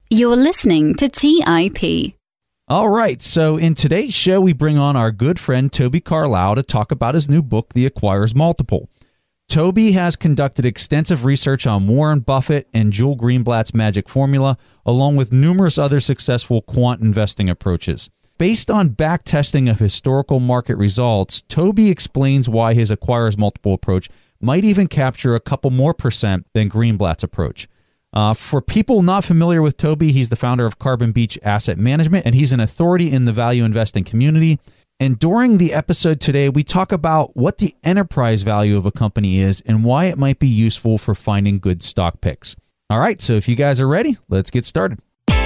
You're listening to TIP. All right, so in today's show, we bring on our good friend Toby Carlisle to talk about his new book, The Acquirer's Multiple. Toby has conducted extensive research on Warren Buffett and Joel Greenblatt's magic formula, along with numerous other successful quant investing approaches. Based on backtesting of historical market results, Toby explains why his Acquirer's Multiple approach might even capture a couple more percent than Greenblatt's approach. For people not familiar with Toby, he's the founder of Carbon Beach Asset Management, and he's an authority in the value investing community. And during the episode today, we talk about what the enterprise value of a company is and why it might be useful for finding good stock picks. All right, so if you guys are ready, let's get started.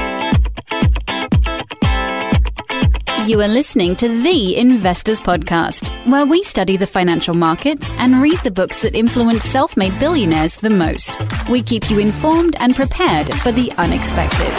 You are listening to The Investors Podcast, where we study the financial markets and read the books that influence self-made billionaires the most. We keep you informed and prepared for the unexpected.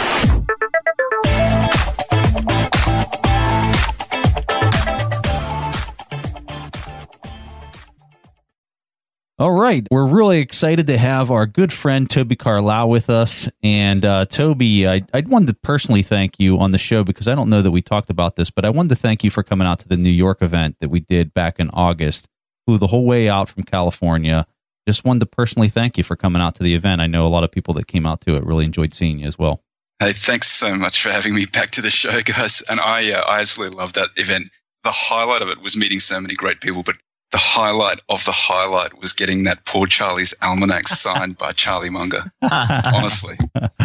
All right, we're really excited to have our good friend Toby Carlisle with us. And Toby, I wanted to personally thank you on the show because I don't know that we talked about this, but I wanted to thank you for coming out to the New York event that we did back in August. Flew the whole way out from California. Just wanted to personally thank you for coming out to the event. I know a lot of people that came out to it really enjoyed seeing you as well. Hey, thanks so much for having me back to the show, guys. And I absolutely loved that event. The highlight of it was meeting so many great people, but the highlight of the highlight was getting that Poor Charlie's Almanac signed by Charlie Munger, honestly.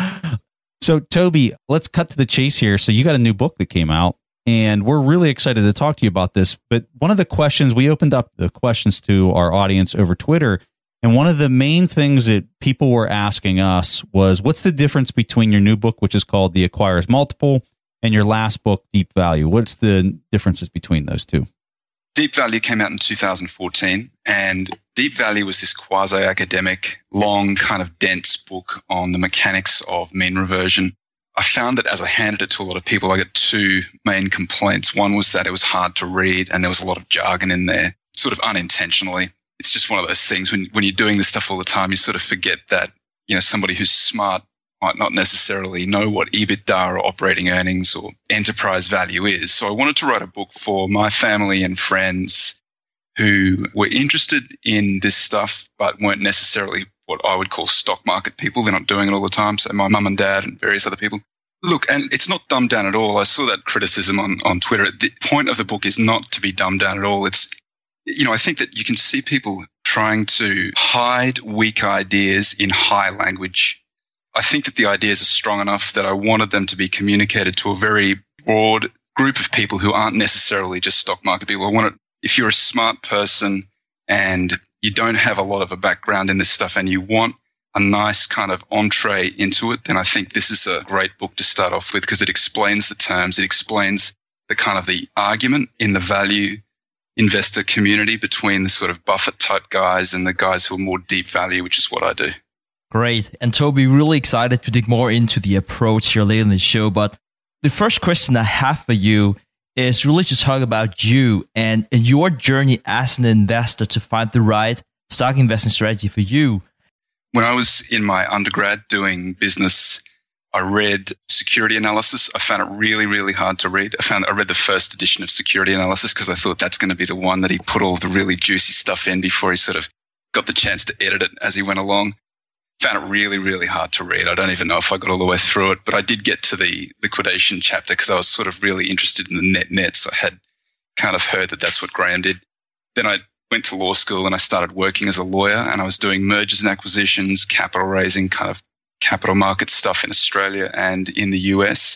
So, Toby, let's cut to the chase here. So you got a new book that came out, and we're really excited to talk to you about this. But one of the questions, we opened up the questions to our audience over Twitter, and one of the main things that people were asking us was, what's the difference between your new book, which is called The Acquirer's Multiple, and your last book, Deep Value? What's the differences between those two? Deep Value came out in 2014, and Deep Value was this quasi-academic, long, kind of dense book on the mechanics of mean reversion. I found that as I handed it to a lot of people, I got two main complaints. One was that it was hard to read, and there was a lot of jargon in there, sort of unintentionally. It's just one of those things when you're doing this stuff all the time, you sort of forget that, you know, somebody who's smart might not necessarily know what EBITDA or operating earnings or enterprise value is. So I wanted to write a book for my family and friends who were interested in this stuff, but weren't necessarily what I would call stock market people. They're not doing it all the time. So my mum and dad and various other people. Look, and it's not dumbed down at all. I saw that criticism on Twitter. The point of the book is not to be dumbed down at all. It's, you know, I think that you can see people trying to hide weak ideas in high language. I think that the ideas are strong enough that I wanted them to be communicated to a very broad group of people who aren't necessarily just stock market people. I want it, if you're a smart person and you don't have a lot of a background in this stuff and you want a nice kind of entree into it, then I think this is a great book to start off with because it explains the terms. It explains the kind of the argument in the value investor community between the sort of Buffett type guys and the guys who are more deep value, which is what I do. Great. And Toby, really excited to dig more into the approach here later in the show. But the first question I have for you is really to talk about you and your journey as an investor to find the right stock investing strategy for you. When I was in my undergrad doing business, I read Security Analysis. I found it really, really hard to read. I read the first edition of Security Analysis because I thought that's going to be the one that he put all the really juicy stuff in before he sort of got the chance to edit it as he went along. Found it really, really hard to read. I don't even know if I got all the way through it, but I did get to the liquidation chapter because I was sort of really interested in the nets. I had kind of heard that that's what Graham did. Then I went to law school and I started working as a lawyer, and I was doing mergers and acquisitions, capital raising, kind of capital market stuff in Australia and in the US.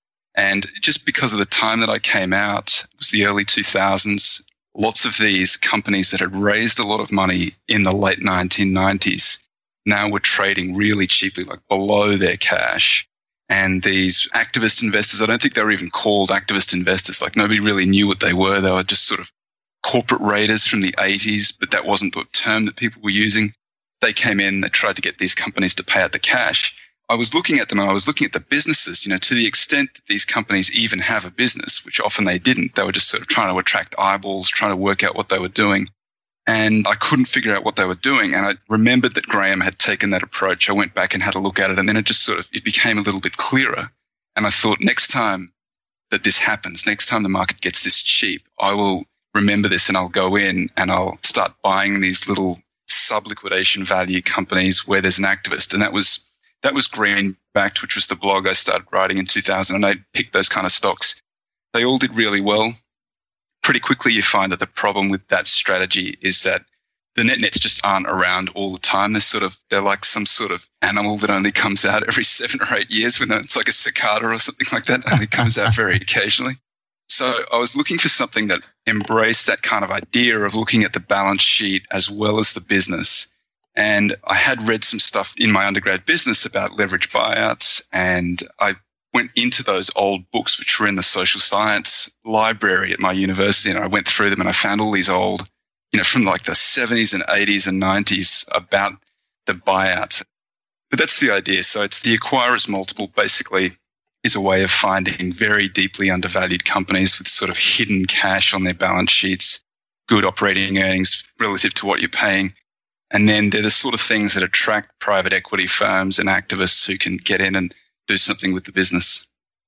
And just because of the time that I came out, it was the early 2000s, lots of these companies that had raised a lot of money in the late 1990s now were trading really cheaply, like below their cash. And these activist investors, I don't think they were even called activist investors. Like nobody really knew what they were. They were just sort of corporate raiders from the 80s, but that wasn't the term that people were using. They came in, they tried to get these companies to pay out the cash. I was looking at them and I was looking at the businesses, you know, to the extent that these companies even have a business, which often they didn't. They were just sort of trying to attract eyeballs, trying to work out what they were doing. and I couldn't figure out what they were doing. And I remembered that Graham had taken that approach. I went back and had a look at it, and then it became a little bit clearer. And I thought, next time that this happens, next time the market gets this cheap, I will remember this and I'll go in and I'll start buying these little sub-liquidation value companies where there's an activist. And that was Greenbacked, which was the blog I started writing in 2000. And I picked those kind of stocks. They all did really well. Pretty quickly, you find that the problem with that strategy is that the nets just aren't around all the time. They're like some sort of animal that only comes out every 7 or 8 years. It's like a cicada or something like that. Only comes out very occasionally. So I was looking for something that embraced that kind of idea of looking at the balance sheet as well as the business. And I had read some stuff in my undergrad business about leverage buyouts, and I went into those old books, which were in the social science library at my university, and I went through them and I found all these old, from like the 70s and 80s and 90s about the buyout. But that's the idea. So it's the acquirer's multiple basically is a way of finding very deeply undervalued companies with sort of hidden cash on their balance sheets, good operating earnings relative to what you're paying. And then they're the sort of things that attract private equity firms and activists who can get in and do something with the business.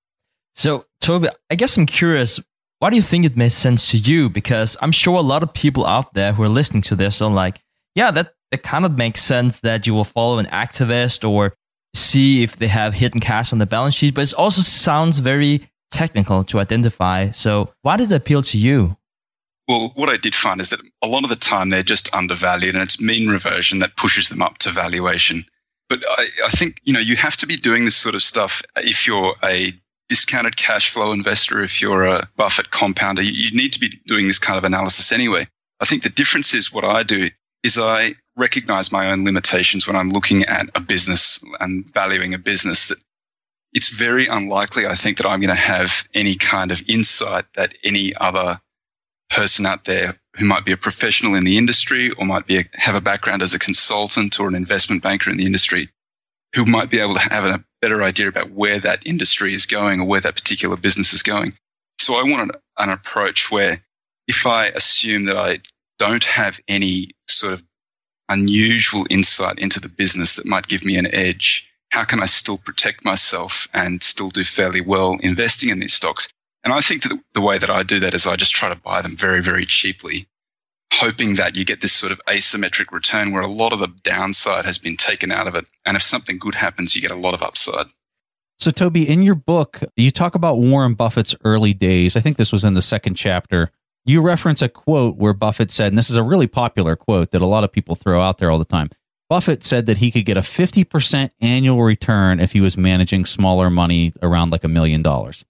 So, Toby, I guess I'm curious, why do you think it makes sense to you? Because I'm sure a lot of people out there who are listening to this are like, yeah, that kind of makes sense that you will follow an activist or see if they have hidden cash on the balance sheet, but it also sounds very technical to identify. So why did it appeal to you? Well, what I did find is that a lot of the time they're just undervalued, and it's mean reversion that pushes them up to valuation. But I think, you have to be doing this sort of stuff if you're a discounted cash flow investor, if you're a Buffett compounder. You need to be doing this kind of analysis anyway. I think the difference is what I do is I recognize my own limitations when I'm looking at a business and valuing a business, that it's very unlikely, I think, that I'm going to have any kind of insight that any other person out there who might be a professional in the industry or might have a background as a consultant or an investment banker in the industry, who might be able to have a better idea about where that industry is going or where that particular business is going. So I wanted an approach where if I assume that I don't have any sort of unusual insight into the business that might give me an edge, how can I still protect myself and still do fairly well investing in these stocks? And I think that the way that I do that is I just try to buy them very, very cheaply, hoping that you get this sort of asymmetric return where a lot of the downside has been taken out of it. And if something good happens, you get a lot of upside. So, Toby, in your book, you talk about Warren Buffett's early days. I think this was in the second chapter. You reference a quote where Buffett said, and this is a really popular quote that a lot of people throw out there all the time. Buffett said that he could get a 50% annual return if he was managing smaller money around like $1 million.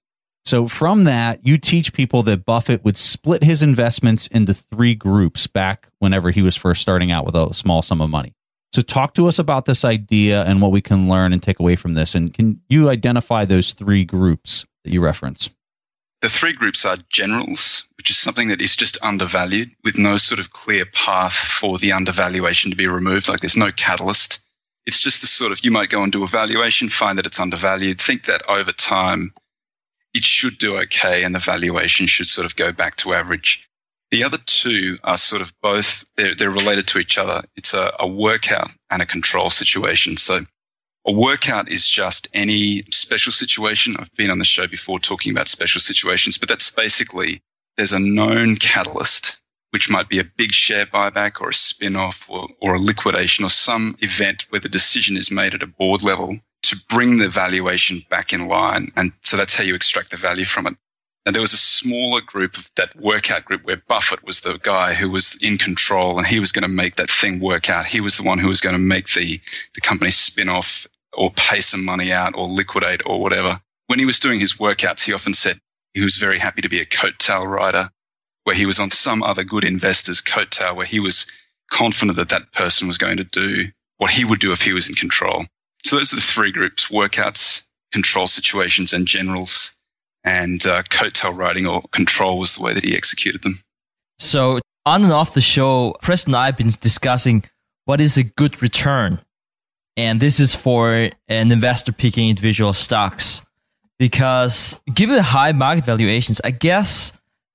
So from that, you teach people that Buffett would split his investments into 3 groups back whenever he was first starting out with a small sum of money. So talk to us about this idea and what we can learn and take away from this. And can you identify those 3 groups that you reference? The 3 groups are generals, which is something that is just undervalued with no sort of clear path for the undervaluation to be removed. Like there's no catalyst. It's just the sort of, you might go and do a valuation, find that it's undervalued, think that over time it should do okay and the valuation should sort of go back to average. The other 2 are sort of both, they're related to each other. It's a workout and a control situation. So a workout is just any special situation. I've been on the show before talking about special situations, but that's basically there's a known catalyst, which might be a big share buyback or a spin-off or a liquidation or some event where the decision is made at a board level to bring the valuation back in line. And so that's how you extract the value from it. And there was a smaller group of that workout group where Buffett was the guy who was in control and he was going to make that thing work out. He was the one who was going to make the company spin off or pay some money out or liquidate or whatever. When he was doing his workouts, he often said he was very happy to be a coattail rider, where he was on some other good investor's coattail, where he was confident that that person was going to do what he would do if he was in control. So those are the 3 groups: workouts, control situations, and generals. And coattail riding or control was the way that he executed them. So on and off the show, Preston and I have been discussing what is a good return. And this is for an investor picking individual stocks. Because given the high market valuations, I guess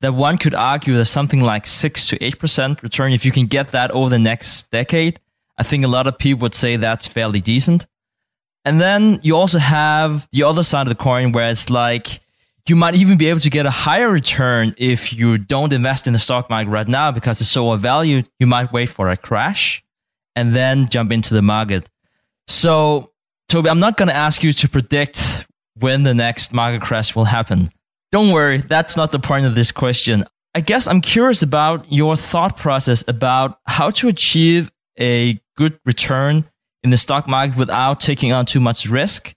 that one could argue that something like 6 to 8% return, if you can get that over the next decade, I think a lot of people would say that's fairly decent. And then you also have the other side of the coin where it's like, you might even be able to get a higher return if you don't invest in the stock market right now because it's so overvalued. You might wait for a crash and then jump into the market. So, Toby, I'm not going to ask you to predict when the next market crash will happen. Don't worry, that's not the point of this question. I guess I'm curious about your thought process about how to achieve a good return in the stock market without taking on too much risk,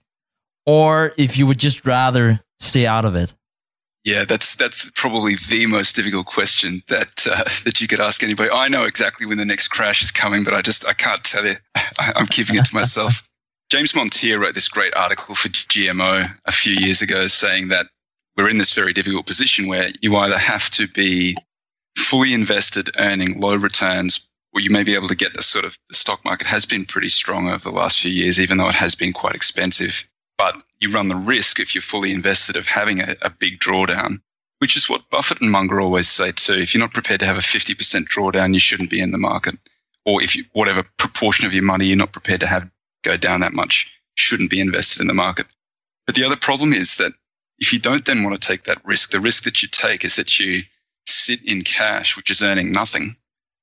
or if you would just rather stay out of it. Yeah, that's probably the most difficult question that you could ask anybody. I know exactly when the next crash is coming, but I can't tell you. I'm keeping it to myself. James Montier wrote this great article for GMO a few years ago saying that we're in this very difficult position where you either have to be fully invested, earning low returns, or you may be able to get the stock market has been pretty strong over the last few years, even though it has been quite expensive. But you run the risk, if you're fully invested, of having a big drawdown, which is what Buffett and Munger always say too. If you're not prepared to have a 50% drawdown, you shouldn't be in the market. Or if whatever proportion of your money you're not prepared to have go down that much, shouldn't be invested in the market. But the other problem is that if you don't then want to take that risk, the risk that you take is that you sit in cash, which is earning nothing,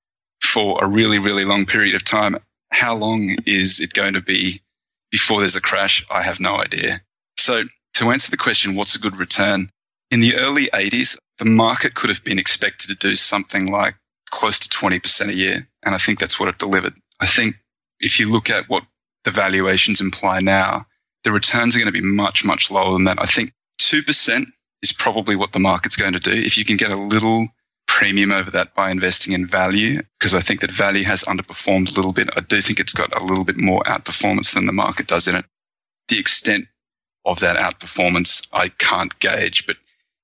for a really, really long period of time. How long is it going to be before there's a crash? I have no idea. So to answer the question, what's a good return? In the early 80s, the market could have been expected to do something like close to 20% a year. And I think that's what it delivered. I think if you look at what the valuations imply now, the returns are going to be much, much lower than that. I think 2% is probably what the market's going to do. If you can get a little premium over that by investing in value, because I think that value has underperformed a little bit. I do think it's got a little bit more outperformance than the market does in it. The extent of that outperformance, I can't gauge, but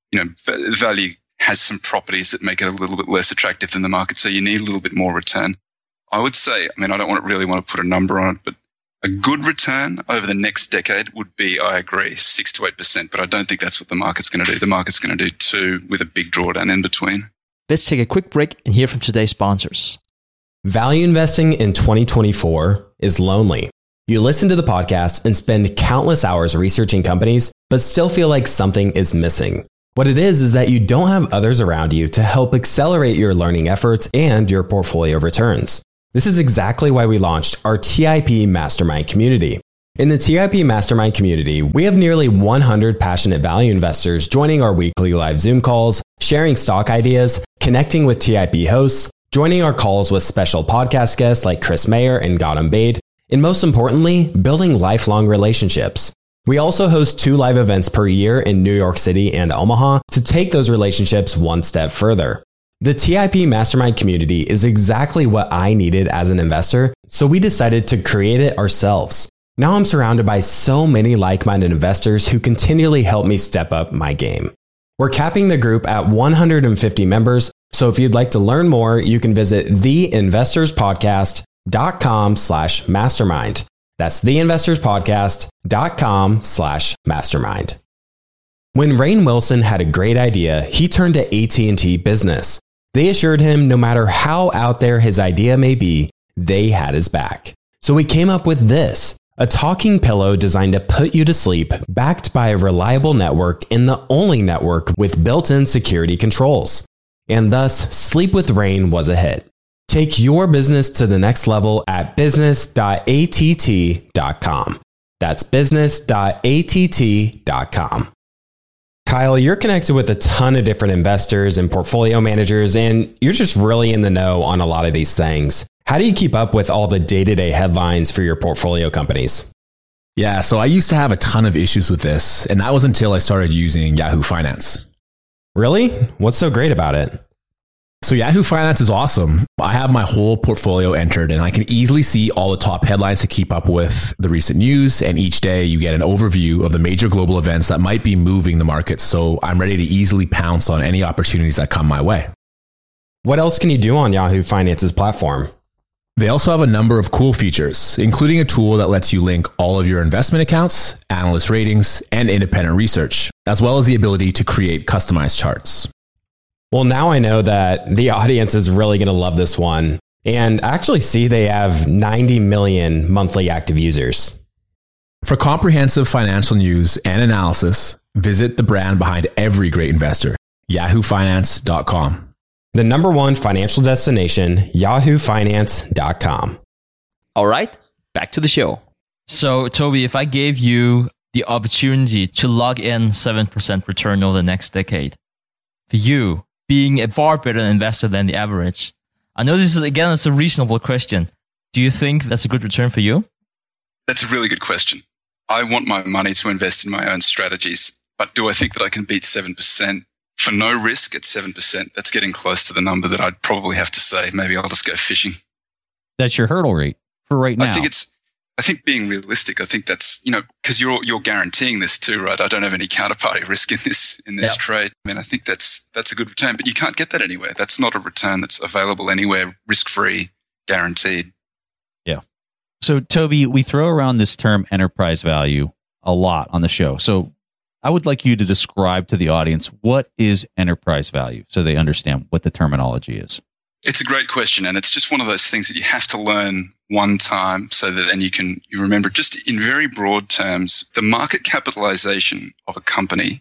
value has some properties that make it a little bit less attractive than the market. So you need a little bit more return. I would say, I don't really want to put a number on it, but a good return over the next decade would be, I agree, 6 to 8%, but I don't think that's what the market's going to do. The market's going to do 2 with a big drawdown in between. Let's take a quick break and hear from today's sponsors. Value investing in 2024 is lonely. You listen to the podcast and spend countless hours researching companies, but still feel like something is missing. What it is that you don't have others around you to help accelerate your learning efforts and your portfolio returns. This is exactly why we launched our TIP Mastermind community. In the TIP Mastermind community, we have nearly 100 passionate value investors joining our weekly live Zoom calls, sharing stock ideas, connecting with TIP hosts, joining our calls with special podcast guests like Chris Mayer and Gautam Baid, and most importantly, building lifelong relationships. We also host 2 live events per year in New York City and Omaha to take those relationships one step further. The TIP Mastermind community is exactly what I needed as an investor, so we decided to create it ourselves. Now I'm surrounded by so many like-minded investors who continually help me step up my game. We're capping the group at 150 members, so if you'd like to learn more, you can visit theinvestorspodcast.com/mastermind. That's theinvestorspodcast.com/mastermind. When Rainn Wilson had a great idea, he turned to AT&T Business. They assured him no matter how out there his idea may be, they had his back. So we came up with this, a talking pillow designed to put you to sleep, backed by a reliable network and the only network with built-in security controls. And thus, Sleep with Rainn was a hit. Take your business to the next level at business.att.com. That's business.att.com. Kyle, you're connected with a ton of different investors and portfolio managers, and you're just really in the know on a lot of these things. How do you keep up with all the day-to-day headlines for your portfolio companies? Yeah, so I used to have a ton of issues with this, and that was until I started using Yahoo Finance. Really? What's so great about it? So Yahoo Finance is awesome. I have my whole portfolio entered and I can easily see all the top headlines to keep up with the recent news. And each day you get an overview of the major global events that might be moving the market. So I'm ready to easily pounce on any opportunities that come my way. What else can you do on Yahoo Finance's platform? They also have a number of cool features, including a tool that lets you link all of your investment accounts, analyst ratings, and independent research, as well as the ability to create customized charts. Well, now I know that the audience is really going to love this one. And I actually see they have 90 million monthly active users. For comprehensive financial news and analysis, visit the brand behind every great investor, yahoofinance.com. The number one financial destination, yahoofinance.com. All right, back to the show. So, Toby, if I gave you the opportunity to log in 7% return over the next decade, for you, being a far better investor than the average, I know this is, again, it's a reasonable question. Do you think that's a good return for you? That's a really good question. I want my money to invest in my own strategies, but do I think that I can beat 7%? For no risk at 7%, that's getting close to the number that I'd probably have to say. Maybe I'll just go fishing. That's your hurdle rate for right now. I think being realistic, I think that's, because you're guaranteeing this too, right? I don't have any counterparty risk in this trade. I mean, I think that's a good return, but you can't get that anywhere. That's not a return that's available anywhere, risk-free, guaranteed. Yeah. So, Toby, we throw around this term enterprise value a lot on the show. So I would like you to describe to the audience, what is enterprise value so they understand what the terminology is? It's a great question, and it's just one of those things that you have to learn one time so that then you remember. Just in very broad terms, the market capitalization of a company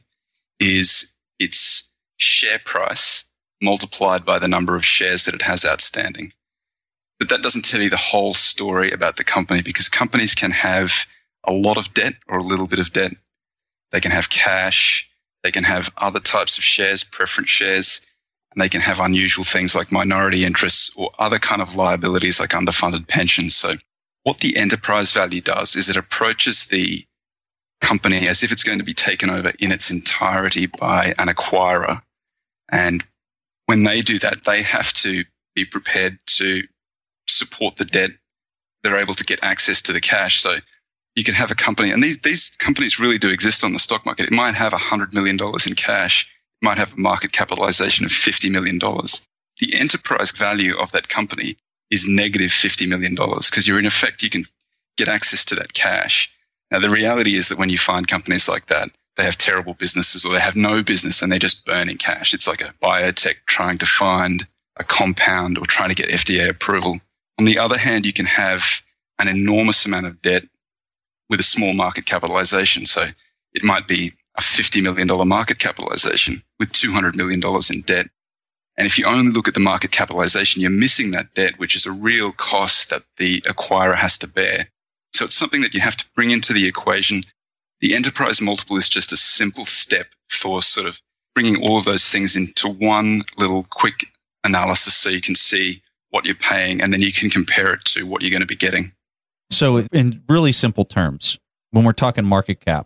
is its share price multiplied by the number of shares that it has outstanding. But that doesn't tell you the whole story about the company, because companies can have a lot of debt or a little bit of debt. They can have cash. They can have other types of shares, preference shares. And they can have unusual things like minority interests or other kind of liabilities like underfunded pensions. So what the enterprise value does is it approaches the company as if it's going to be taken over in its entirety by an acquirer. And when they do that, they have to be prepared to support the debt. They're able to get access to the cash. So you can have a company, and these companies really do exist on the stock market. It might have $100 million in cash. Might have a market capitalization of $50 million. The enterprise value of that company is negative $50 million because you can get access to that cash. Now, the reality is that when you find companies like that, they have terrible businesses or they have no business and they're just burning cash. It's like a biotech trying to find a compound or trying to get FDA approval. On the other hand, you can have an enormous amount of debt with a small market capitalization. So it might be a $50 million market capitalization with $200 million in debt. And if you only look at the market capitalization, you're missing that debt, which is a real cost that the acquirer has to bear. So it's something that you have to bring into the equation. The enterprise multiple is just a simple step for sort of bringing all of those things into one little quick analysis so you can see what you're paying and then you can compare it to what you're going to be getting. So in really simple terms, when we're talking market cap,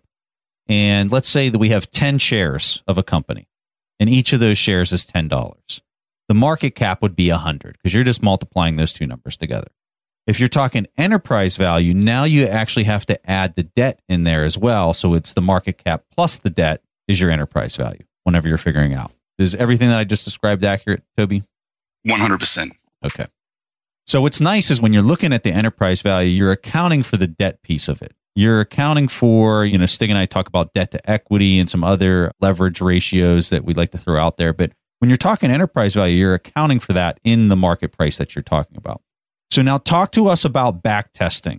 and let's say that we have 10 shares of a company, and each of those shares is $10. The market cap would be 100 because you're just multiplying those two numbers together. If you're talking enterprise value, now you actually have to add the debt in there as well. So it's the market cap plus the debt is your enterprise value whenever you're figuring out. Is everything that I just described accurate, Toby? 100%. Okay. So what's nice is when you're looking at the enterprise value, you're accounting for the debt piece of it. You're accounting for, Stig and I talk about debt to equity and some other leverage ratios that we'd like to throw out there. But when you're talking enterprise value, you're accounting for that in the market price that you're talking about. So now talk to us about back testing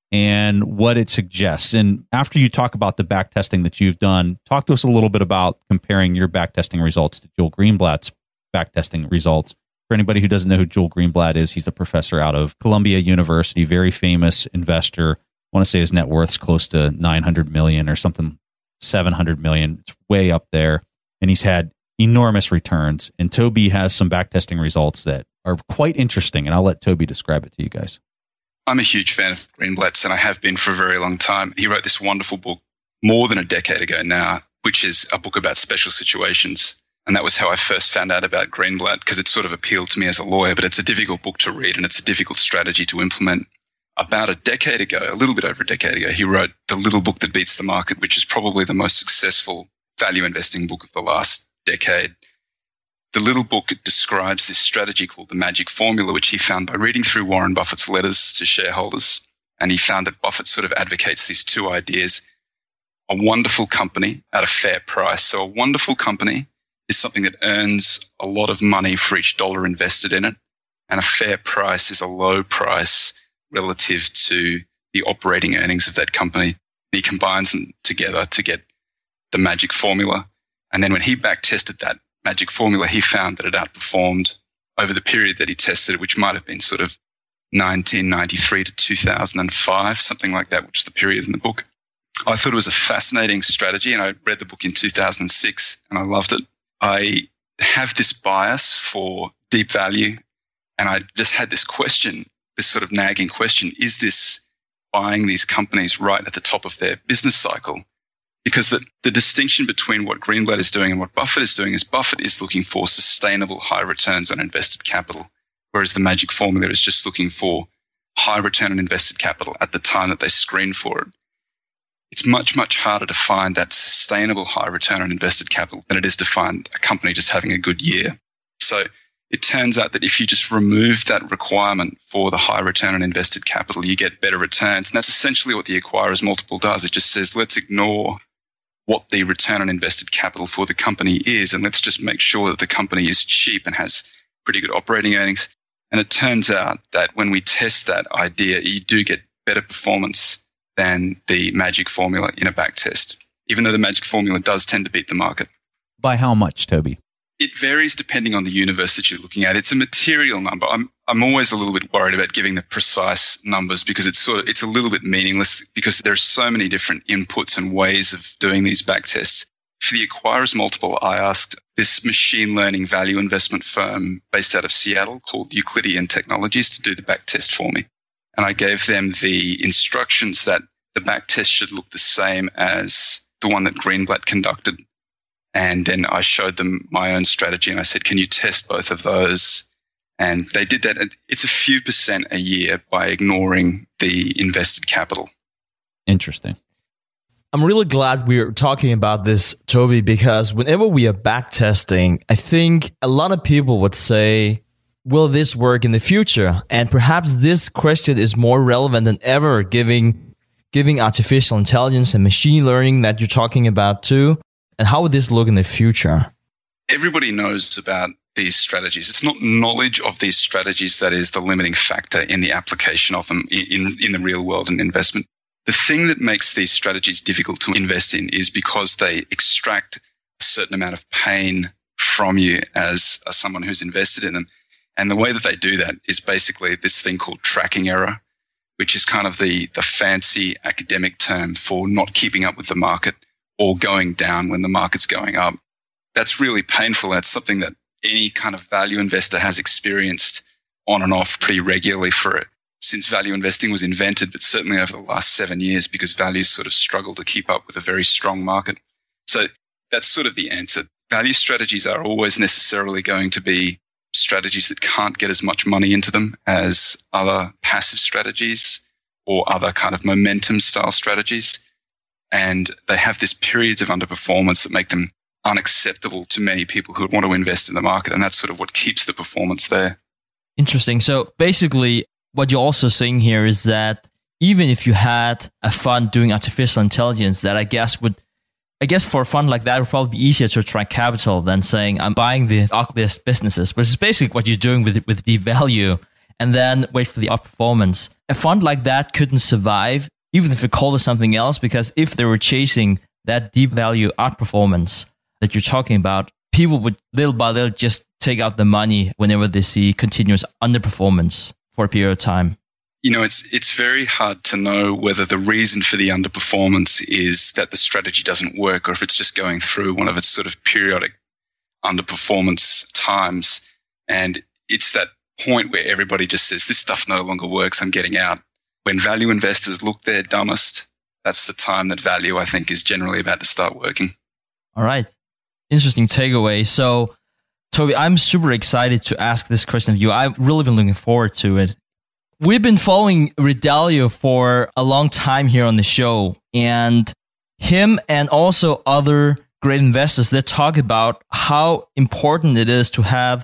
and what it suggests. And after you talk about the back testing that you've done, talk to us a little bit about comparing your back testing results to Joel Greenblatt's back testing results. For anybody who doesn't know who Joel Greenblatt is, he's a professor out of Columbia University, very famous investor. I want to say his net worth's close to 900 million or something, 700 million. It's way up there. And he's had enormous returns. And Toby has some backtesting results that are quite interesting. And I'll let Toby describe it to you guys. I'm a huge fan of Greenblatt's, and I have been for a very long time. He wrote this wonderful book more than a decade ago now, which is a book about special situations. And that was how I first found out about Greenblatt, because it sort of appealed to me as a lawyer, but it's a difficult book to read and it's a difficult strategy to implement. About a decade ago, a little bit over a decade ago, he wrote The Little Book That Beats the Market, which is probably the most successful value investing book of the last decade. The Little Book describes this strategy called the magic formula, which he found by reading through Warren Buffett's letters to shareholders. And he found that Buffett sort of advocates these two ideas: a wonderful company at a fair price. So a wonderful company is something that earns a lot of money for each dollar invested in it. And a fair price is a low price relative to the operating earnings of that company. He combines them together to get the magic formula. And then when he back tested that magic formula, he found that it outperformed over the period that he tested it, which might have been sort of 1993 to 2005, something like that, which is the period in the book. I thought it was a fascinating strategy, and I read the book in 2006 and I loved it. I have this bias for deep value, and I just had this question, this sort of nagging question, is this buying these companies right at the top of their business cycle? Because the distinction between what Greenblatt is doing and what Buffett is doing is Buffett is looking for sustainable high returns on invested capital, whereas the magic formula is just looking for high return on invested capital at the time that they screen for it. It's much, much harder to find that sustainable high return on invested capital than it is to find a company just having a good year. So it turns out that if you just remove that requirement for the high return on invested capital, you get better returns. And that's essentially what the acquirer's multiple does. It just says, let's ignore what the return on invested capital for the company is, and let's just make sure that the company is cheap and has pretty good operating earnings. And it turns out that when we test that idea, you do get better performance than the magic formula in a back test, even though the magic formula does tend to beat the market. By how much, Toby? It varies depending on the universe that you're looking at. It's a material number. I'm always a little bit worried about giving the precise numbers because it's a little bit meaningless because there's so many different inputs and ways of doing these back tests. For the acquirer's multiple, I asked this machine learning value investment firm based out of Seattle called Euclidean Technologies to do the back test for me. And I gave them the instructions that the back test should look the same as the one that Greenblatt conducted. And then I showed them my own strategy and I said, can you test both of those? And they did that. It's a few % a year by ignoring the invested capital. Interesting. I'm really glad we're talking about this, Toby, because whenever we are back testing, I think a lot of people would say, will this work in the future? And perhaps this question is more relevant than ever, giving artificial intelligence and machine learning that you're talking about too. And how would this look in the future? Everybody knows about these strategies. It's not knowledge of these strategies that is the limiting factor in the application of them in the real world and investment. The thing that makes these strategies difficult to invest in is because they extract a certain amount of pain from you as someone who's invested in them. And the way that they do that is basically this thing called tracking error, which is kind of the fancy academic term for not keeping up with the market or going down when the market's going up. That's really painful. And it's something that any kind of value investor has experienced on and off pretty regularly since value investing was invented, but certainly over the last 7 years because values sort of struggle to keep up with a very strong market. So that's sort of the answer. Value strategies are always necessarily going to be strategies that can't get as much money into them as other passive strategies or other kind of momentum style strategies. And they have this periods of underperformance that make them unacceptable to many people who want to invest in the market. And that's sort of what keeps the performance there. Interesting. So basically, what you're also saying here is that even if you had a fund doing artificial intelligence, that I guess for a fund like that, it would probably be easier to attract capital than saying, I'm buying the ugliest businesses, which is basically what you're doing with deep value, and then wait for the outperformance. A fund like that couldn't survive, even if it called it something else, because if they were chasing that deep value outperformance that you're talking about, people would little by little just take out the money whenever they see continuous underperformance for a period of time. You know, it's very hard to know whether the reason for the underperformance is that the strategy doesn't work or if it's just going through one of its sort of periodic underperformance times. And it's that point where everybody just says, this stuff no longer works, I'm getting out. When value investors look their dumbest, that's the time that value, I think, is generally about to start working. All right. Interesting takeaway. So, Toby, I'm super excited to ask this question of you. I've really been looking forward to it. We've been following Ray Dalio for a long time here on the show, and him and also other great investors, they talk about how important it is to have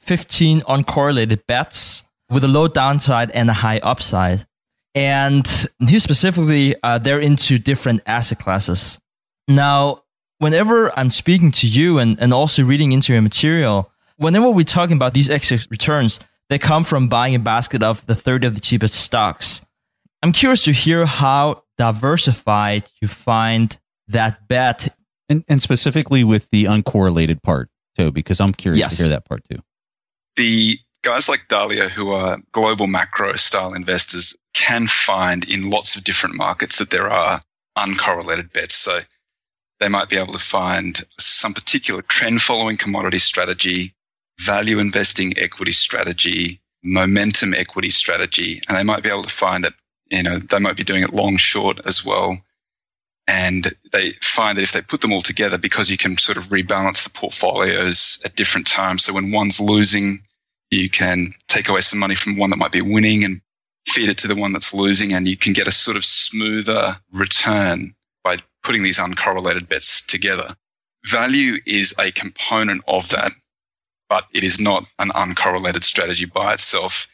15 uncorrelated bets with a low downside and a high upside. And he specifically, they're into different asset classes. Now, whenever I'm speaking to you and also reading into your material, whenever we're talking about these extra returns, they come from buying a basket of the 30 of the cheapest stocks. I'm curious to hear how diversified you find that bet. And specifically with the uncorrelated part, too, because I'm curious to hear that part too. The guys like Dalio, who are global macro style investors, can find in lots of different markets that there are uncorrelated bets. So they might be able to find some particular trend following commodity strategy, value investing equity strategy, momentum equity strategy, and they might be able to find that, they might be doing it long short as well. And they find that if they put them all together, because you can sort of rebalance the portfolios at different times. So when one's losing, you can take away some money from one that might be winning and feed it to the one that's losing. And you can get a sort of smoother return by putting these uncorrelated bets together. Value is a component of that, but it is not an uncorrelated strategy by itself.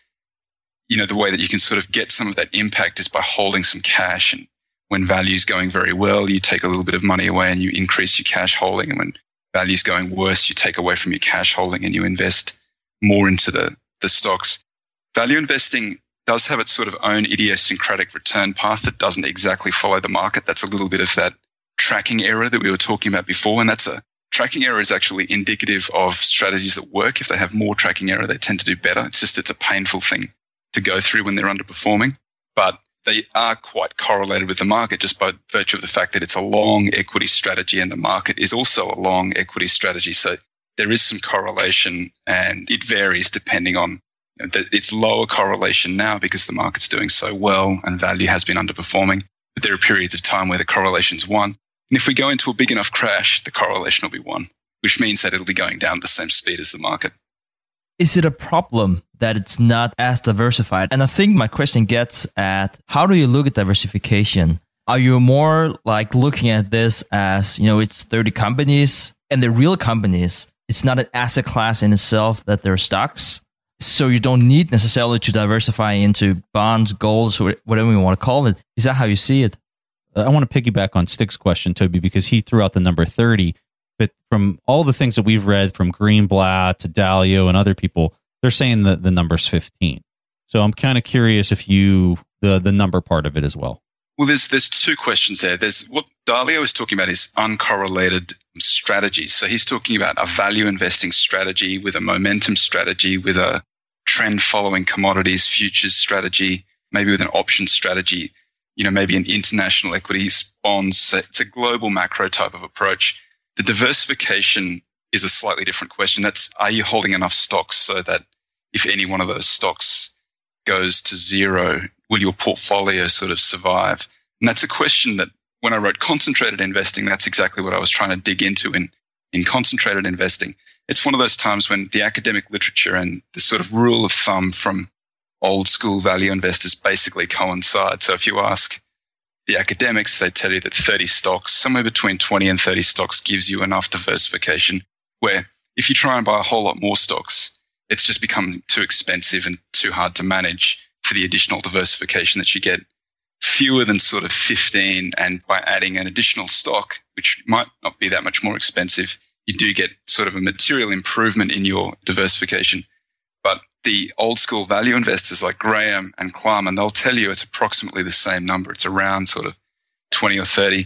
The way that you can sort of get some of that impact is by holding some cash. And when value's going very well, you take a little bit of money away and you increase your cash holding. And when value's going worse, you take away from your cash holding and you invest more into the stocks. Value investing does have its sort of own idiosyncratic return path that doesn't exactly follow the market. That's a little bit of that tracking error that we were talking about before. And tracking error is actually indicative of strategies that work. If they have more tracking error, they tend to do better. It's a painful thing to go through when they're underperforming. But they are quite correlated with the market just by virtue of the fact that it's a long equity strategy and the market is also a long equity strategy. So there is some correlation and it varies depending on, it's lower correlation now because the market's doing so well and value has been underperforming. But there are periods of time where the correlation's 1. And if we go into a big enough crash, the correlation will be 1, which means that it'll be going down at the same speed as the market. Is it a problem that it's not as diversified? And I think my question gets at, how do you look at diversification? Are you more like looking at this as, it's 30 companies and they're real companies? It's not an asset class in itself that they're stocks. So you don't need necessarily to diversify into bonds, golds, or whatever you want to call it. Is that how you see it? I want to piggyback on Stick's question, Toby, because he threw out the number 30. But from all the things that we've read, from Greenblatt to Dalio and other people, they're saying that the number's 15. So I'm kind of curious if the number part of it as well. Well, there's two questions there. There's what Dalio is talking about is uncorrelated strategies. So he's talking about a value investing strategy with a momentum strategy, with a trend following commodities futures strategy, maybe with an option strategy, maybe an international equities bonds. So it's a global macro type of approach. The diversification is a slightly different question. That's, are you holding enough stocks so that if any one of those stocks goes to zero, will your portfolio sort of survive? And that's a question that when I wrote Concentrated Investing, that's exactly what I was trying to dig into in Concentrated Investing. It's one of those times when the academic literature and the sort of rule of thumb from old school value investors basically coincide. So if you ask the academics, they tell you that 30 stocks, somewhere between 20 and 30 stocks gives you enough diversification, where if you try and buy a whole lot more stocks, it's just become too expensive and too hard to manage for the additional diversification that you get. Fewer than sort of 15, and by adding an additional stock, which might not be that much more expensive, you do get sort of a material improvement in your diversification. But the old school value investors like Graham and Klarman, they'll tell you it's approximately the same number. It's around sort of 20 or 30.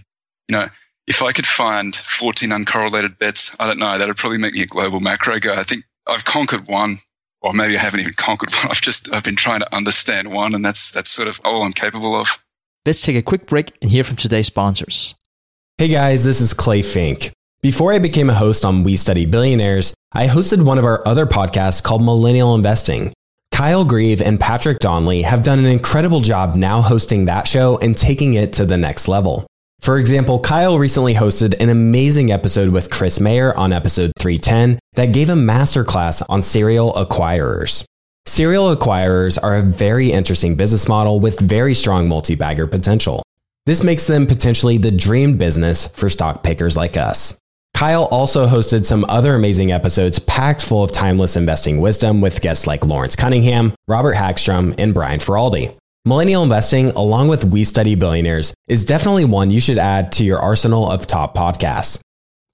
If I could find 14 uncorrelated bets, I don't know, that would probably make me a global macro guy. I think I've conquered one, or maybe I haven't even conquered one. I've been trying to understand one, and that's sort of all I'm capable of. Let's take a quick break and hear from today's sponsors. Hey guys, this is Clay Fink. Before I became a host on We Study Billionaires, I hosted one of our other podcasts called Millennial Investing. Kyle Grieve and Patrick Donnelly have done an incredible job now hosting that show and taking it to the next level. For example, Kyle recently hosted an amazing episode with Chris Mayer on episode 310 that gave a masterclass on serial acquirers. Serial acquirers are a very interesting business model with very strong multi-bagger potential. This makes them potentially the dream business for stock pickers like us. Kyle also hosted some other amazing episodes packed full of timeless investing wisdom with guests like Lawrence Cunningham, Robert Hagstrom, and Brian Feraldi. Millennial Investing, along with We Study Billionaires, is definitely one you should add to your arsenal of top podcasts.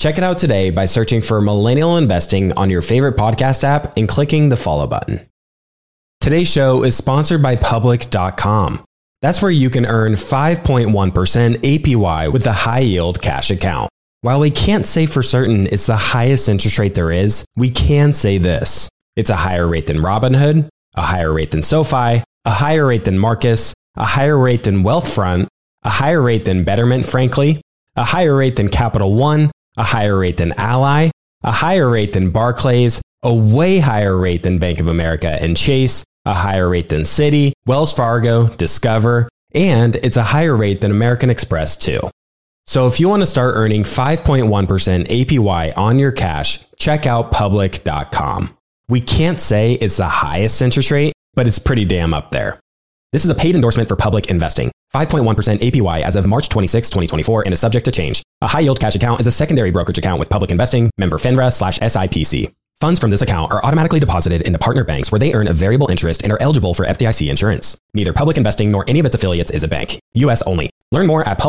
Check it out today by searching for Millennial Investing on your favorite podcast app and clicking the follow button. Today's show is sponsored by Public.com. That's where you can earn 5.1% APY with a high-yield cash account. While we can't say for certain it's the highest interest rate there is, we can say this. It's a higher rate than Robinhood, a higher rate than SoFi, a higher rate than Marcus, a higher rate than Wealthfront, a higher rate than Betterment, frankly, a higher rate than Capital One, a higher rate than Ally, a higher rate than Barclays, a way higher rate than Bank of America and Chase, a higher rate than Citi, Wells Fargo, Discover, and it's a higher rate than American Express too. So if you want to start earning 5.1% APY on your cash, check out Public.com. We can't say it's the highest interest rate, but it's pretty damn up there. This is a paid endorsement for Public Investing. 5.1% APY as of March 26, 2024, and is subject to change. A high-yield cash account is a secondary brokerage account with Public Investing, member FINRA/SIPC. Funds from this account are automatically deposited into partner banks where they earn a variable interest and are eligible for FDIC insurance. Neither Public Investing nor any of its affiliates is a bank. U.S. only. Learn more at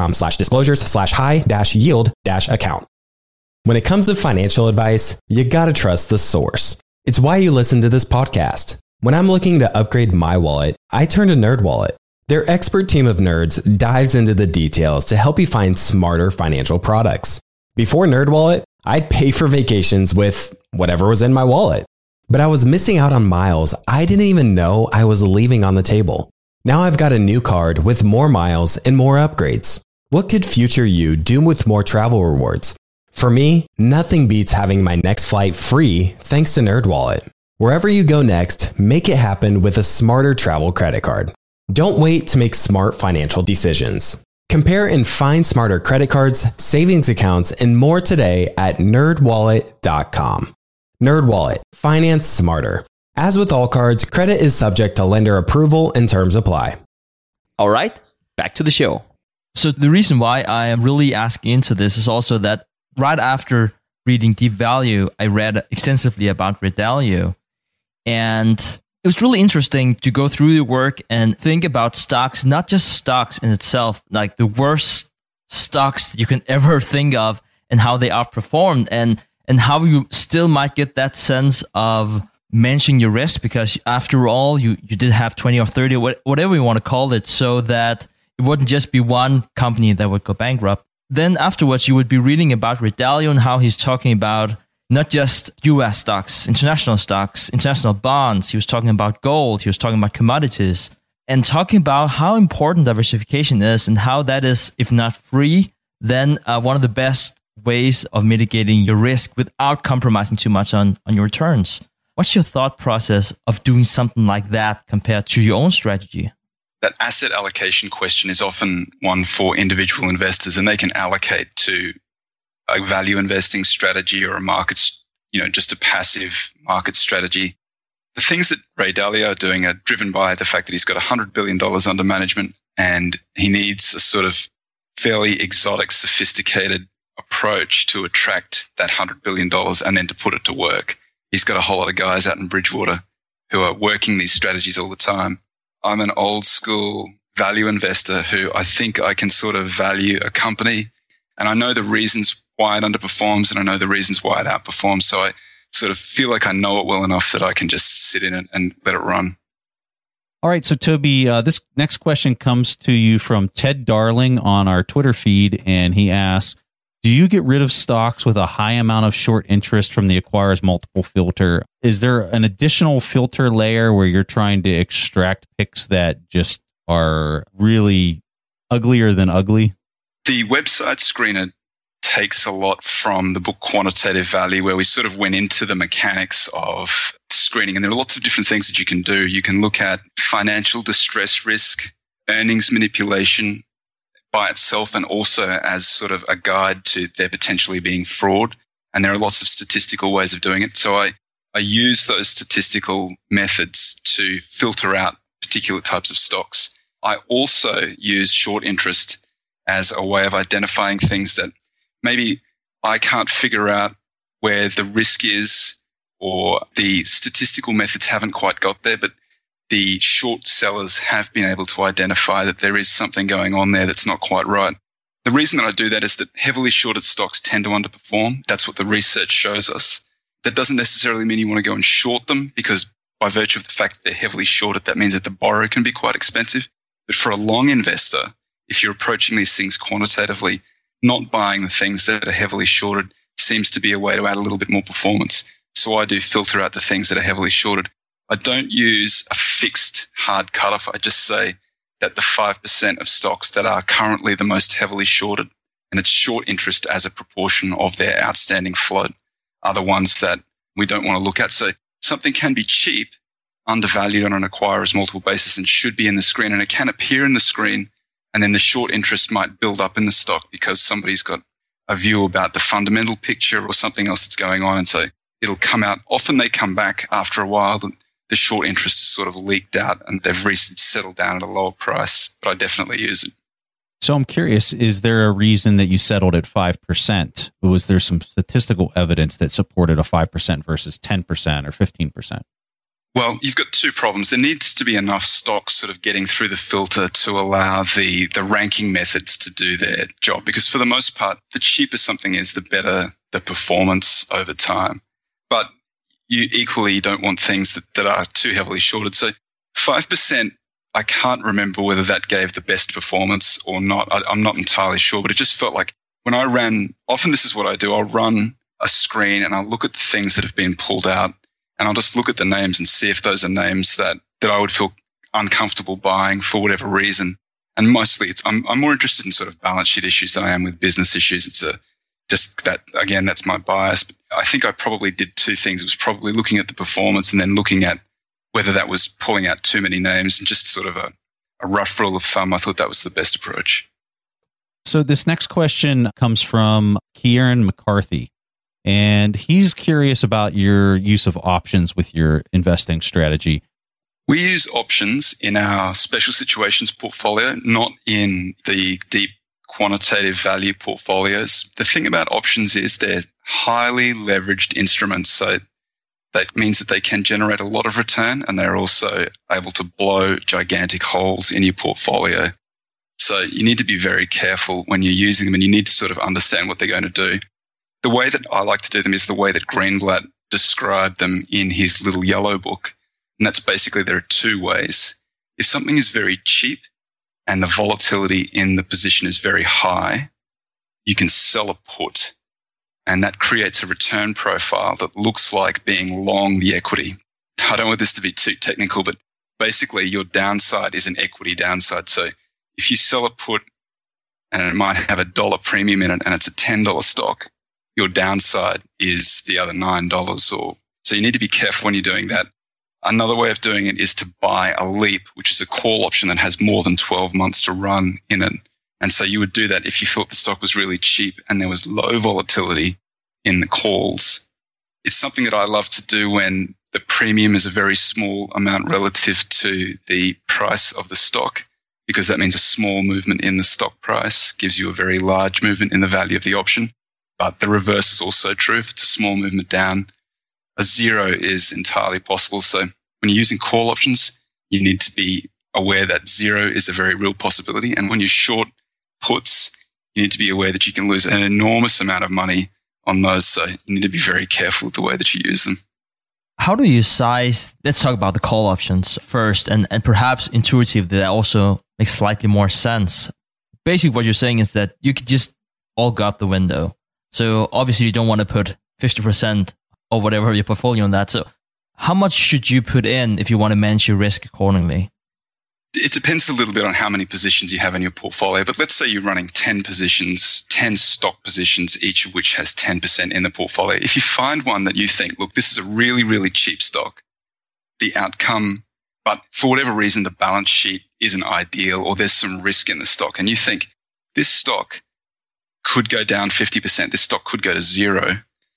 public.com/disclosures/high-yield-account. When it comes to financial advice, you gotta trust the source. It's why you listen to this podcast. When I'm looking to upgrade my wallet, I turn to NerdWallet. Their expert team of nerds dives into the details to help you find smarter financial products. Before NerdWallet, I'd pay for vacations with whatever was in my wallet. But I was missing out on miles I didn't even know I was leaving on the table. Now I've got a new card with more miles and more upgrades. What could future you do with more travel rewards? For me, nothing beats having my next flight free thanks to NerdWallet. Wherever you go next, make it happen with a smarter travel credit card. Don't wait to make smart financial decisions. Compare and find smarter credit cards, savings accounts, and more today at nerdwallet.com. NerdWallet. Finance smarter. As with all cards, credit is subject to lender approval and terms apply. All right, back to the show. So the reason why I am really asking into this is also that right after reading Deep Value, I read extensively about Ray Dalio. And it was really interesting to go through the work and think about stocks, not just stocks in itself, like the worst stocks you can ever think of and how they outperformed and how you still might get that sense of managing your risk because after all, you did have 20 or 30, whatever you want to call it, so that it wouldn't just be one company that would go bankrupt. Then afterwards, you would be reading about Ray Dalio and how he's talking about not just US stocks, international bonds. He was talking about gold. He was talking about commodities and talking about how important diversification is and how that is, if not free, then one of the best ways of mitigating your risk without compromising too much on your returns. What's your thought process of doing something like that compared to your own strategy? That asset allocation question is often one for individual investors, and they can allocate to a value investing strategy or a market, just a passive market strategy. The things that Ray Dalio are doing are driven by the fact that he's got $100 billion under management and he needs a sort of fairly exotic, sophisticated approach to attract that $100 billion and then to put it to work. He's got a whole lot of guys out in Bridgewater who are working these strategies all the time. I'm an old school value investor who I think I can sort of value a company and I know the reasons why it underperforms and I know the reasons why it outperforms. So I sort of feel like I know it well enough that I can just sit in it and let it run. All right. So Toby, this next question comes to you from Ted Darling on our Twitter feed. And he asks, do you get rid of stocks with a high amount of short interest from the acquirer's multiple filter? Is there an additional filter layer where you're trying to extract picks that just are really uglier than ugly? The website screener takes a lot from the book Quantitative Value, where we sort of went into the mechanics of screening. And there are lots of different things that you can do. You can look at financial distress risk, earnings manipulation by itself, and also as sort of a guide to there potentially being fraud. And there are lots of statistical ways of doing it. So I use those statistical methods to filter out particular types of stocks. I also use short interest as a way of identifying things that maybe I can't figure out where the risk is or the statistical methods haven't quite got there, but the short sellers have been able to identify that there is something going on there that's not quite right. The reason that I do that is that heavily shorted stocks tend to underperform. That's what the research shows us. That doesn't necessarily mean you want to go and short them, because by virtue of the fact that they're heavily shorted, that means that the borrow can be quite expensive. But for a long investor, if you're approaching these things quantitatively, not buying the things that are heavily shorted seems to be a way to add a little bit more performance. So I do filter out the things that are heavily shorted. I don't use a fixed hard cutoff. I just say that the 5% of stocks that are currently the most heavily shorted, and it's short interest as a proportion of their outstanding float, are the ones that we don't want to look at. So something can be cheap, undervalued on an acquirer's multiple basis, and should be in the screen, and it can appear in the screen, and then the short interest might build up in the stock because somebody's got a view about the fundamental picture or something else that's going on, and so it'll come out. Often they come back after a while. The short interest is sort of leaked out and they've recently settled down at a lower price, but I definitely use it. So I'm curious, is there a reason that you settled at 5%? Or was there some statistical evidence that supported a 5% versus 10% or 15%? Well, you've got two problems. There needs to be enough stocks sort of getting through the filter to allow the ranking methods to do their job, because for the most part, the cheaper something is, the better the performance over time. But you equally don't want things that are too heavily shorted. So 5%, I can't remember whether that gave the best performance or not. I'm not entirely sure, but it just felt like when I ran, often this is what I do, I'll run a screen and I'll look at the things that have been pulled out, and I'll just look at the names and see if those are names that I would feel uncomfortable buying for whatever reason. And mostly I'm more interested in sort of balance sheet issues than I am with business issues. It's just that, again, that's my bias. But I think I probably did two things. It was probably looking at the performance and then looking at whether that was pulling out too many names, and just sort of a rough rule of thumb. I thought that was the best approach. So this next question comes from Kieran McCarthy, and he's curious about your use of options with your investing strategy. We use options in our special situations portfolio, not in the deep quantitative value portfolios. The thing about options is they're highly leveraged instruments. So that means that they can generate a lot of return, and they're also able to blow gigantic holes in your portfolio. So you need to be very careful when you're using them, and you need to sort of understand what they're going to do. The way that I like to do them is the way that Greenblatt described them in his little yellow book. And that's basically, there are two ways. If something is very cheap and the volatility in the position is very high, you can sell a put, and that creates a return profile that looks like being long the equity. I don't want this to be too technical, but basically your downside is an equity downside. So if you sell a put and it might have $1 premium in it and it's a $10 stock, your downside is the other $9. So you need to be careful when you're doing that. Another way of doing it is to buy a leap, which is a call option that has more than 12 months to run in it. And so you would do that if you thought the stock was really cheap and there was low volatility in the calls. It's something that I love to do when the premium is a very small amount relative to the price of the stock, because that means a small movement in the stock price gives you a very large movement in the value of the option. But the reverse is also true. If it's a small movement down, a zero is entirely possible. So when you're using call options, you need to be aware that zero is a very real possibility. And when you short puts, you need to be aware that you can lose an enormous amount of money on those. So you need to be very careful with the way that you use them. How do you size? Let's talk about the call options first, and perhaps intuitively that also makes slightly more sense. Basically, what you're saying is that you could just all go out the window. So obviously you don't want to put 50% or whatever your portfolio on that. So how much should you put in if you want to manage your risk accordingly? It depends a little bit on how many positions you have in your portfolio. But let's say you're running 10 positions, 10 stock positions, each of which has 10% in the portfolio. If you find one that you think, look, this is a really, really cheap stock, the outcome, but for whatever reason, the balance sheet isn't ideal, or there's some risk in the stock, and you think this stock could go down 50%, this stock could go to zero,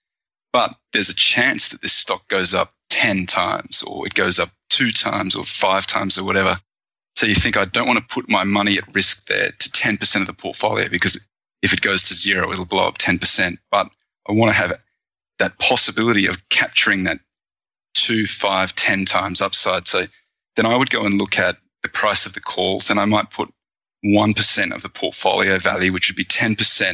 but there's a chance that this stock goes up 10 times, or it goes up 2 times, or 5 times, or whatever. So you think, I don't want to put my money at risk there to 10% of the portfolio, because if it goes to zero, it'll blow up 10%. But I want to have that possibility of capturing that 2, 5, 10 times upside. So then I would go and look at the price of the calls, and I might put 1% of the portfolio value, which would be 10%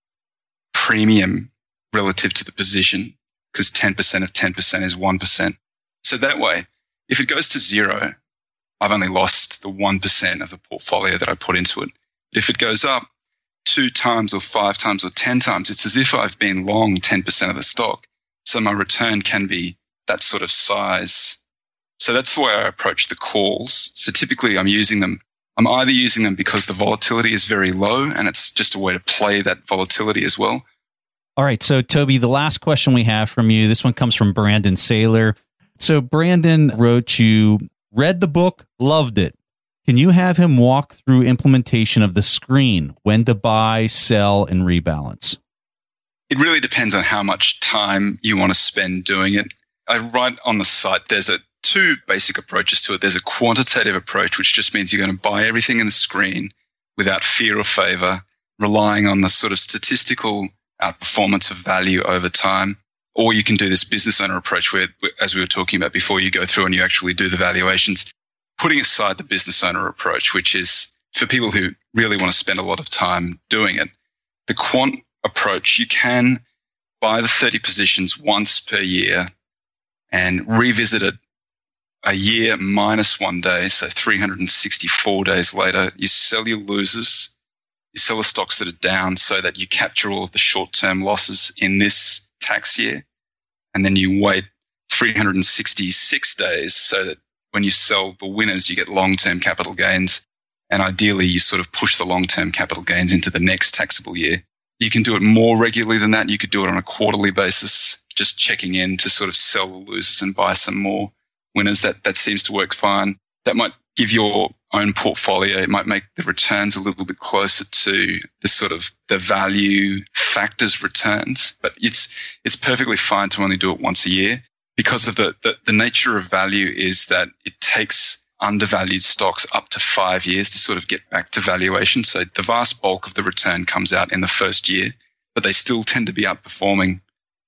premium relative to the position, because 10% of 10% is 1%. So that way, if it goes to zero, I've only lost the 1% of the portfolio that I put into it. But if it goes up 2 times or 5 times or 10 times, it's as if I've been long 10% of the stock. So my return can be that sort of size. So that's the way I approach the calls. So typically I'm either using them because the volatility is very low and it's just a way to play that volatility as well. All right. So Toby, the last question we have from you, this one comes from Brandon Saylor. So Brandon wrote you, read the book, loved it. Can you have him walk through implementation of the screen, when to buy, sell, and rebalance? It really depends on how much time you want to spend doing it. I write on the site, there's 2 basic approaches to it. There's a quantitative approach, which just means you're going to buy everything in the screen without fear or favor, relying on the sort of statistical outperformance of value over time. Or you can do this business owner approach where, as we were talking about before, you go through and you actually do the valuations. Putting aside the business owner approach, which is for people who really want to spend a lot of time doing it, the quant approach, you can buy the 30 positions once per year and revisit it a year minus 1 day, so 364 days later. You sell your losers, you sell the stocks that are down so that you capture all of the short-term losses in this tax year, and then you wait 366 days so that when you sell the winners, you get long-term capital gains. And ideally, you sort of push the long-term capital gains into the next taxable year. You can do it more regularly than that. You could do it on a quarterly basis, just checking in to sort of sell the losers and buy some more winners. That seems to work fine. That might give your own portfolio, it might make the returns a little bit closer to the sort of the value factors returns. But it's perfectly fine to only do it once a year, because of the nature of value is that it takes undervalued stocks up to 5 years to sort of get back to valuation. So the vast bulk of the return comes out in the first year, but they still tend to be outperforming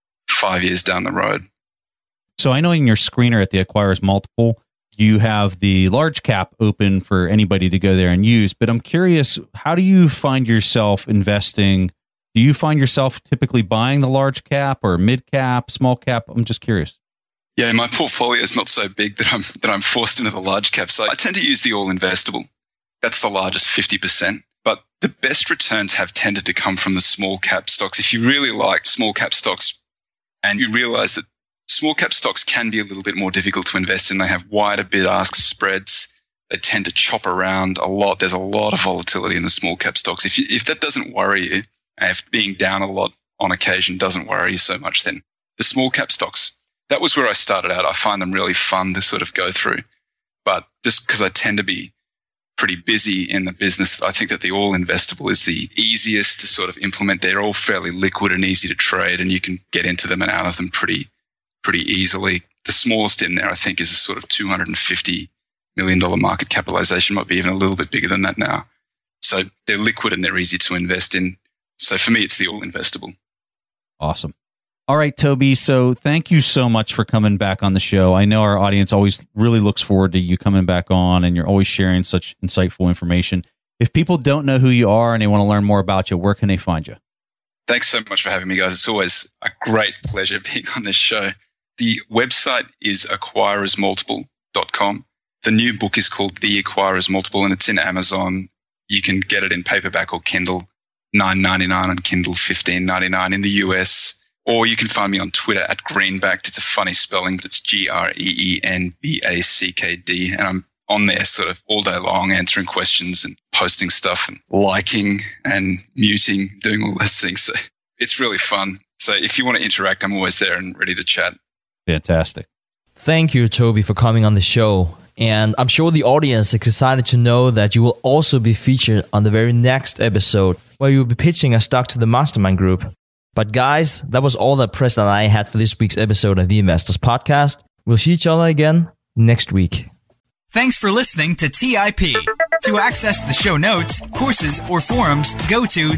5 years down the road. So I know in your screener at the Acquirers Multiple, you have the large cap open for anybody to go there and use. But I'm curious, how do you find yourself investing? Do you find yourself typically buying the large cap or mid cap, small cap? I'm just curious. Yeah, my portfolio is not so big that I'm forced into the large cap. So I tend to use the all investable. That's the largest 50%. But the best returns have tended to come from the small cap stocks. If you really like small cap stocks and you realize that small cap stocks can be a little bit more difficult to invest in, they have wider bid-ask spreads. They tend to chop around a lot. There's a lot of volatility in the small cap stocks. If that doesn't worry you, and if being down a lot on occasion doesn't worry you so much, then the small cap stocks, that was where I started out. I find them really fun to sort of go through. But just because I tend to be pretty busy in the business, I think that the all investable is the easiest to sort of implement. They're all fairly liquid and easy to trade, and you can get into them and out of them pretty easily. The smallest in there, I think, is a sort of $250 million market capitalization, might be even a little bit bigger than that now. So they're liquid and they're easy to invest in. So for me, it's the all investable. Awesome. All right, Toby. So thank you so much for coming back on the show. I know our audience always really looks forward to you coming back on, and you're always sharing such insightful information. If people don't know who you are and they want to learn more about you, where can they find you? Thanks so much for having me, guys. It's always a great pleasure being on this show. The website is acquirersmultiple.com. The new book is called The Acquirers Multiple, and it's in Amazon. You can get it in paperback or Kindle, $9.99 on Kindle, $15.99 in the US. Or you can find me on Twitter at Greenbacked. It's a funny spelling, but it's Greenbackd. And I'm on there sort of all day long answering questions and posting stuff and liking and muting, doing all those things. So it's really fun. So if you want to interact, I'm always there and ready to chat. Fantastic. Thank you, Toby, for coming on the show. And I'm sure the audience is excited to know that you will also be featured on the very next episode where you'll be pitching a stock to the mastermind group. But guys, that was all the press that I had for this week's episode of the Investors Podcast. We'll see each other again next week. Thanks for listening to TIP. To access the show notes, courses, or forums, go to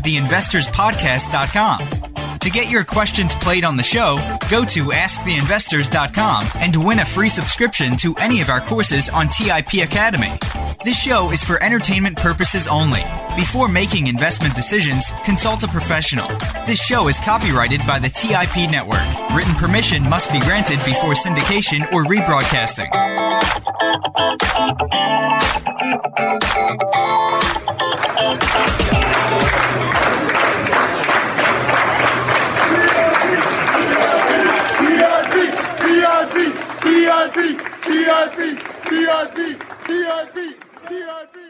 theinvestorspodcast.com. To get your questions played on the show, go to asktheinvestors.com and win a free subscription to any of our courses on TIP Academy. This show is for entertainment purposes only. Before making investment decisions, consult a professional. This show is copyrighted by the TIP Network. Written permission must be granted before syndication or rebroadcasting. TIP.